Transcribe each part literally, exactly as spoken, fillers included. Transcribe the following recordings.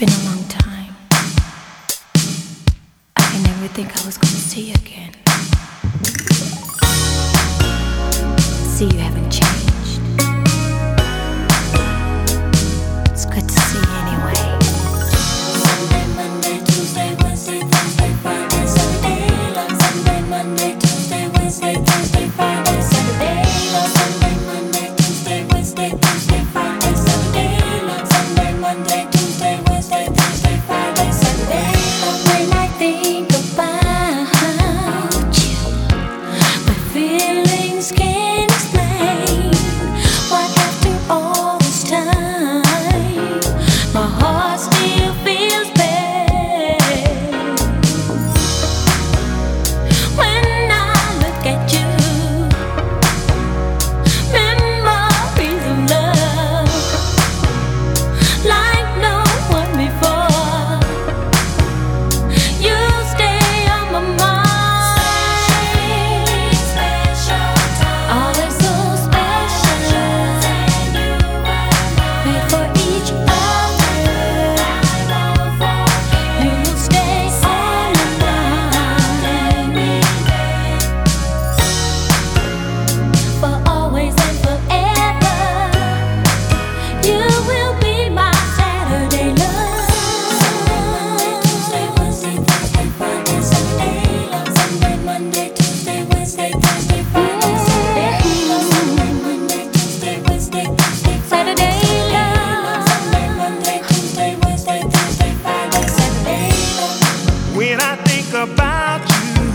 been a long time. I can never think I was gonna see you again. See, you haven't changed. It's good to see you anyway. Sunday, Monday, Tuesday, Wednesday, Thursday, Friday, Saturday. Love Sunday, Monday, Tuesday, Wednesday, Thursday, Friday, Saturday. Love Sunday, Monday, Tuesday, Wednesday, Thursday, Friday, Saturday. Love Sunday, Monday, Tuesday, Wednesday, Thursday, Friday, Saturday. When I think about you, my feelings can't explain why after all this time my heart still feels bad. When I look at you, memories of love like no one before. You stay on my mind. Always so special. Made for each other. You will stay on my mind for always and forever. You will be my Saturday love. Sunday, Monday, Tuesday, Wednesday, Thursday, Friday, Saturday. Love Sunday, Monday, Tuesday, Wednesday, Thursday, Friday, Saturday. Love Sunday, Monday, Tuesday, Wednesday, Thursday, Saturday. Love Sunday, Monday, Tuesday, Wednesday, Thursday, Friday, Saturday. When I think about you,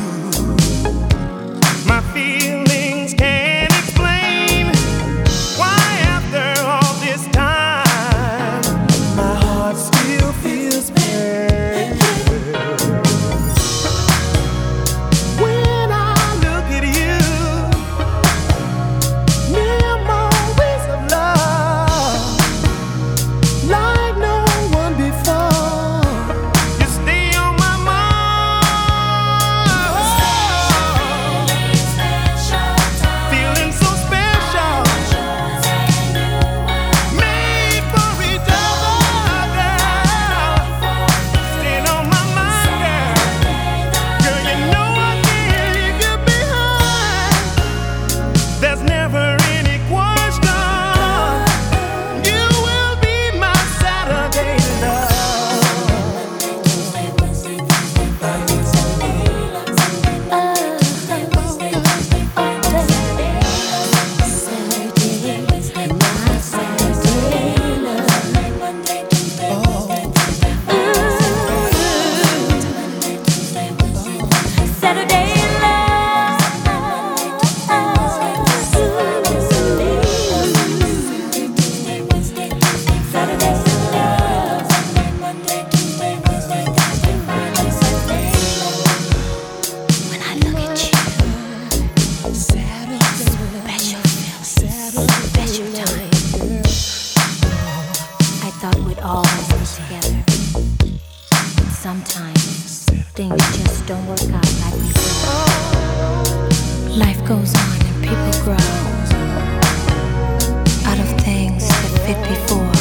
my feelings can't explain why after all this time my heart still feels pain. When I look at you, memories of love like no one before. You stay on my mind. Feeling so special. Made for each other, girl. Staying on my mind, girl. Girl, you know I can't leave you behind. There's never any question. You will be my Saturday love. Saturday love. Saturday love. Monday, Tuesday, Wednesday, Thursday, Friday, Saturday. When I look at you, special feeling, special time. I thought we'd always be together. Sometimes things just don't work out like we planned. Life goes on and people grow out of things that fit before.